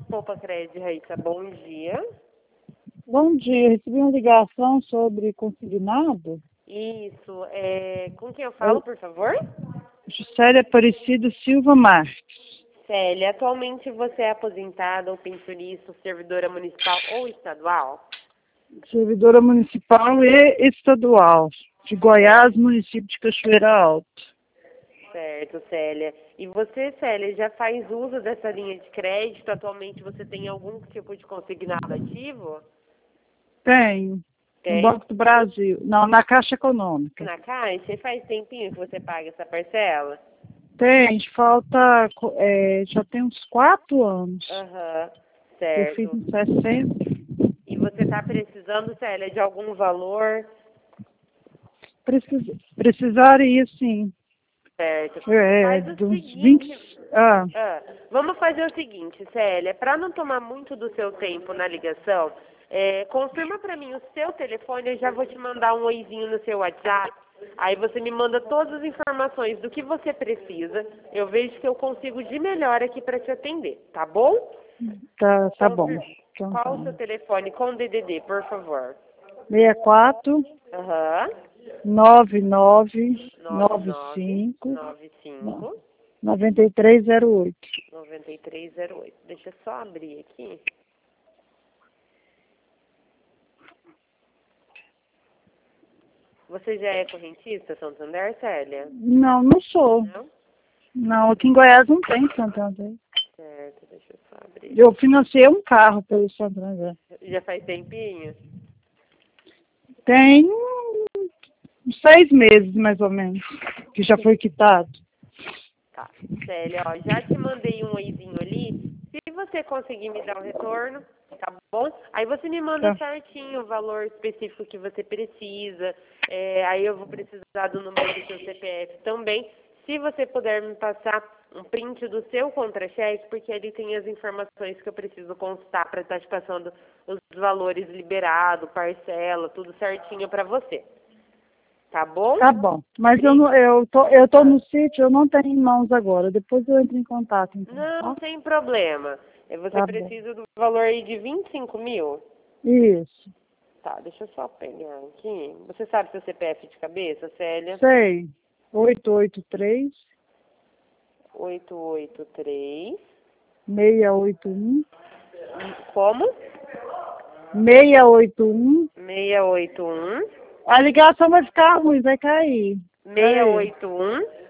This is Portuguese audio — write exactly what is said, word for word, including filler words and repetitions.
Poupa Crédito, Raíssa, bom dia. Bom dia, recebi uma ligação sobre consignado. Isso, é... com quem eu falo, por favor? Juscelia Aparecido Silva Marques. Célia, atualmente você é aposentada ou pensionista, servidora municipal ou estadual? Servidora municipal e estadual, de Goiás, município de Cachoeira Alto. Certo, Célia. E você, Célia, já faz uso dessa linha de crédito? Atualmente você tem algum tipo de consignado ativo? Tenho. Tem. No Banco do Brasil. Não, na Caixa Econômica. Na Caixa? E faz tempinho que você paga essa parcela? Tem, falta, é, já tem uns quatro anos. Aham, Eu fiz certo. em sessenta. E você está precisando, Célia, de algum valor? Precis, precisaria, sim. Certo. É, Faz o de uns seguinte... vinte... Ah, Ah, vamos fazer o seguinte, Célia, para não tomar muito do seu tempo na ligação, é, confirma para mim o seu telefone, eu já vou te mandar um oizinho no seu WhatsApp, aí você me manda todas as informações do que você precisa, eu vejo que eu consigo de melhor aqui para te atender, tá bom? tá, tá bom. Confir- Então, Qual tá. o seu telefone com D D D, por favor? seis quatro Aham, nove nove nove nove nove cinco nove cinco nove três zero oito. nove três zero oito. Deixa eu só abrir aqui. Você já é correntista, Santander, Célia? Não, não sou. Não? Não, aqui em Goiás não tem Santander. Certo, deixa eu só abrir. Eu financiei um carro pelo Santander. Já faz tempinho? Tem uns seis meses, mais ou menos, que já foi quitado. Tá. Célia, ó, já te mandei um oizinho ali. Se você conseguir me dar um retorno, tá bom? Aí você me manda Tá. certinho o valor específico que você precisa. É, aí eu vou precisar do número do seu C P F também. Se você puder me passar um print do seu contra-cheque, porque ali tem as informações que eu preciso constar para estar te passando os valores liberados, parcela, tudo certinho para você. Tá bom? Tá bom. Mas eu, não, eu, tô, eu tô no sítio, eu não tenho em mãos agora. Depois eu entro em contato, então. Não, Tá, sem problema. É, Você tá bom. precisa do valor aí de vinte e cinco mil? Isso. Tá, deixa eu só pegar aqui. Você sabe seu C P F de cabeça, Célia? Sei. oito oito três, oito oito três. seis oito um, Como? seis oito um. seis oito um. A ligação vai ficar ruim, vai cair. seis Peraí. oito um.